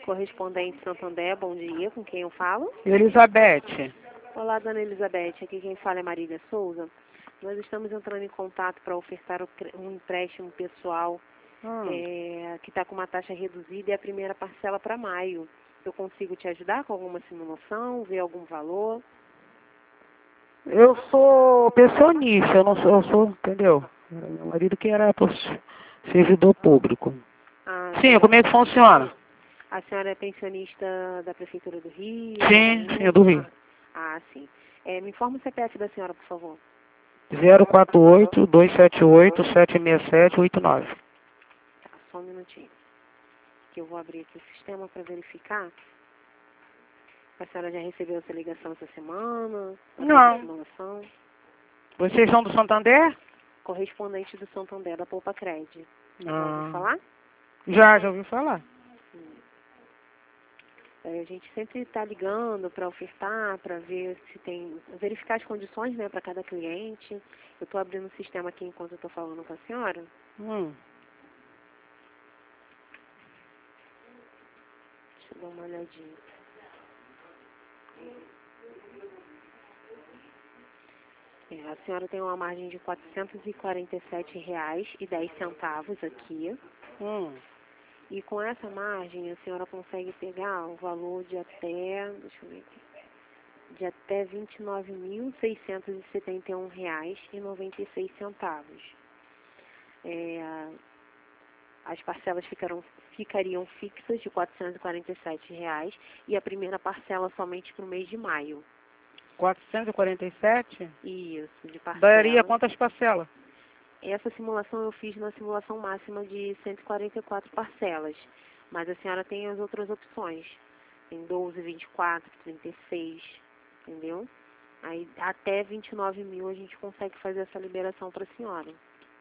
Correspondente Santander, bom dia, com quem eu falo? Elizabeth. Olá, dona Elizabeth, aqui quem fala é Marília Souza. Nós estamos entrando em contato para ofertar um empréstimo pessoal que está com uma taxa reduzida e a primeira parcela para maio. Eu consigo te ajudar com alguma simulação, ver algum valor? Eu sou pensionista, eu sou, entendeu? Meu marido que era servidor público. Ah, Sim, como é que funciona? a senhora é pensionista da Prefeitura do Rio? Sim, sim, é do Rio. Sim. Me informa o CPF da senhora, por favor. 048-278-767-89. Tá, só um minutinho. Que eu vou abrir aqui o sistema para verificar. A senhora já recebeu essa ligação essa semana? Não. Simulação? Vocês são do Santander? Correspondente do Santander, da Poupa Cred. Já ouviu Ah. falar? Já ouvi falar. A gente sempre está ligando para ofertar, para ver se tem, verificar as condições, né, para cada cliente. Eu estou abrindo o sistema aqui enquanto eu estou falando com a senhora. Deixa eu dar uma olhadinha. A senhora tem uma margem de R$ 447,10 aqui. E com essa margem, a senhora consegue pegar o valor de até, deixa eu ver aqui, de até R$ 29.671,96. As parcelas ficariam fixas de R$ 447 e a primeira parcela somente para o mês de maio. 447? Isso, de parcela. Daria quantas parcelas? Essa simulação eu fiz na simulação máxima de 144 parcelas, mas a senhora tem as outras opções. Tem 12, 24, 36, entendeu? Aí até 29 mil a gente consegue fazer essa liberação para a senhora.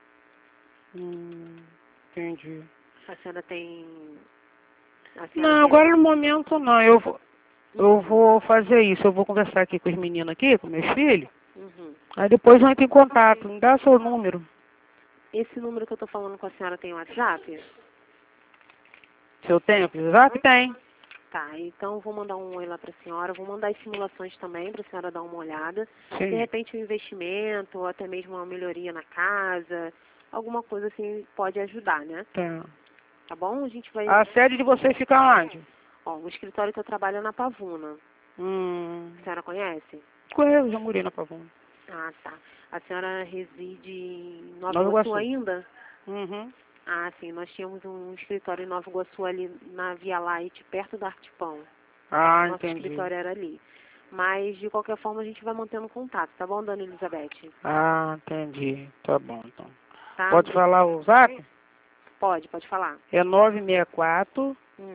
Entendi. A senhora tem... Não, agora no momento não. Eu vou fazer isso. Eu vou conversar aqui com os meninos aqui, com meus filhos. Aí depois eu entro em contato. Me dá seu número. Esse número que eu estou falando com a senhora tem WhatsApp? Se eu tenho WhatsApp? Tem. Tá, então eu vou mandar um oi lá para a senhora. Vou mandar as simulações também para a senhora dar uma olhada. Sim. De repente um investimento, ou até mesmo uma melhoria na casa. Alguma coisa assim pode ajudar, né? Tá bom? A gente vai... A sede de vocês fica onde? O escritório que eu trabalho é na Pavuna. A senhora conhece? Conheço, já morei na Pavuna. Ah, tá. A senhora reside em Nova Iguaçu ainda? Sim. Nós tínhamos um escritório em Nova Iguaçu ali na Via Light, perto da Artipão. Nosso escritório era ali. Mas, de qualquer forma, a gente vai mantendo contato, tá bom, dona Elizabeth? Entendi. Tá bom, então. Tá? Pode falar o zap? Pode falar. É 964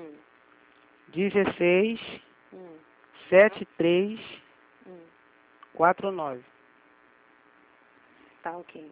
16 73 49. Tá, ok.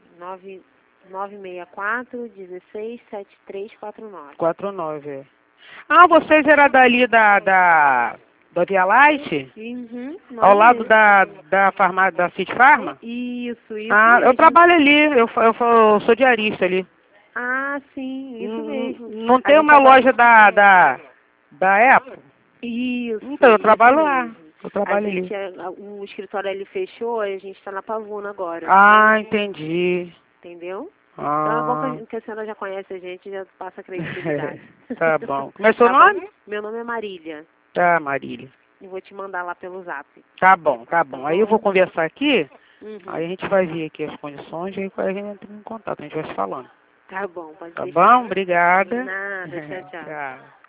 964 16 73 49. 49, é. Vocês eram dali da Via Light? Ao lado da farmácia, da City Pharma? Isso eu trabalho ali, eu sou diarista ali. Sim, isso mesmo. Não tem uma loja da Apple? Isso. Então, eu trabalho lá. Eu trabalho ali. O escritório ali fechou, a gente está na Pavuna agora. Entendi. Entendeu? Então é bom que a senhora já conhece a gente, já passa a credibilidade. Tá bom. Como é seu nome? Meu nome é Marília. Tá, Marília. E vou te mandar lá pelo zap. Tá bom. Aí eu vou conversar aqui, aí a gente vai ver aqui as condições, aí a gente entra em contato, a gente vai se falando. Tá bom, pode Tá deixar. bom? Obrigada. Nada, tchau. Tchau.